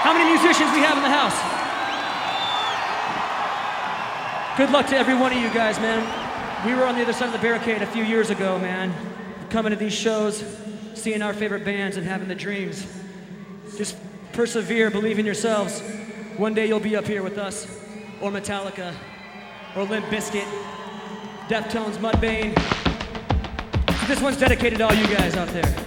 How many musicians we have in the house? Good luck to every one of you guys, man. We were on the other side of the barricade a few years ago, man. Coming to these shows, seeing our favorite bands and having the dreams. Just persevere, believe in yourselves. One day you'll be up here with us, or Metallica, or Limp Bizkit, Deftones, Mudvayne. So this one's dedicated to all you guys out there.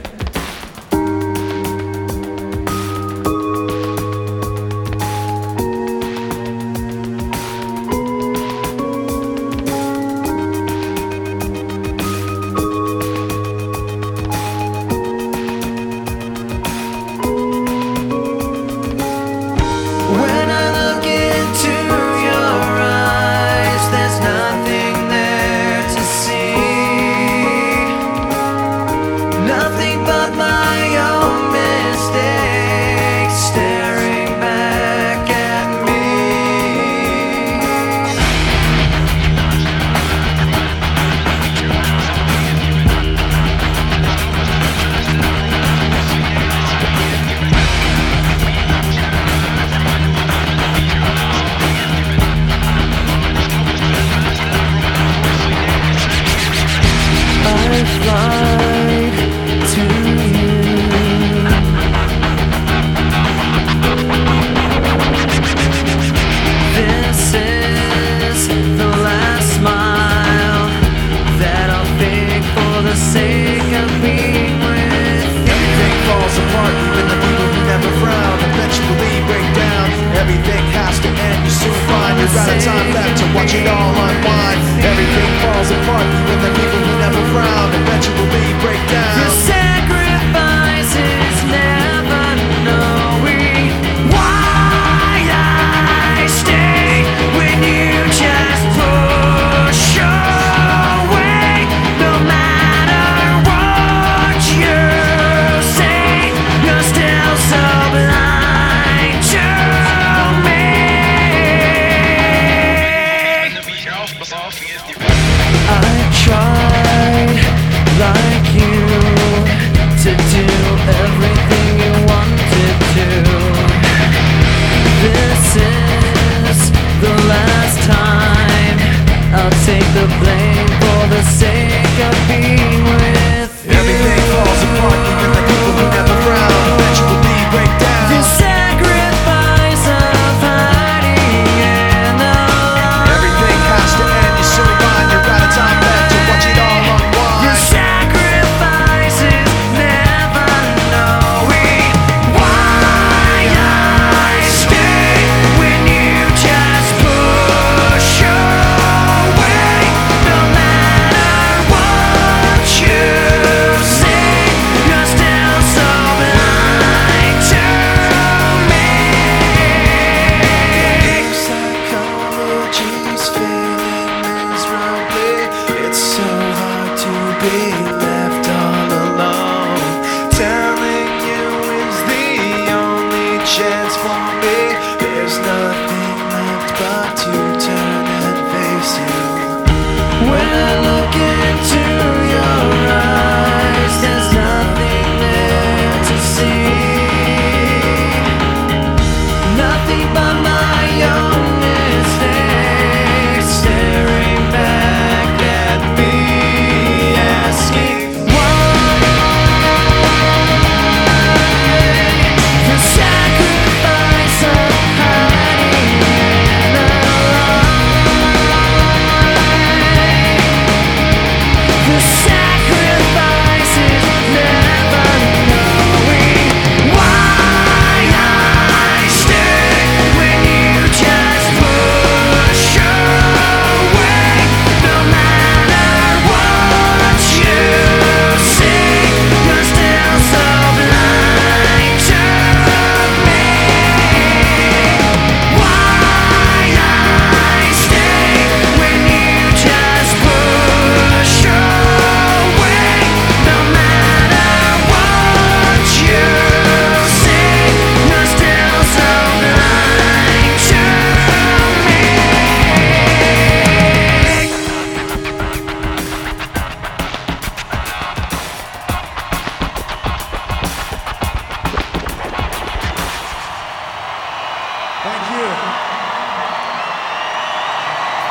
Got a time left to watch it all unwind. Everything falls apart, even the people who never frown eventually break down. The sacrifices never knowing why I stay when you just push away. No matter what you say, you're still so blind to me. I tried, like you, to do everything you wanted to. This is the last time I'll take the blame for the sake of being with you. Everything falls apart, even the people who never frown eventually break down. The sacrifice of hiding in the light. Everything has to end, you soon find you're out of time left to watch it all unwind. The sacrifice is never knowing why I stay when you just push away. No matter what you say, you're still so blind to me. Psychology's failing miserably. It's so hard to be left all alone. Telling you is the only chance for me. There's nothing left but to turn and face you. When I look into your eyes, there's nothing there to see. Nothing but my own mistakes staring back at me, asking why. The sacrifice Thank you.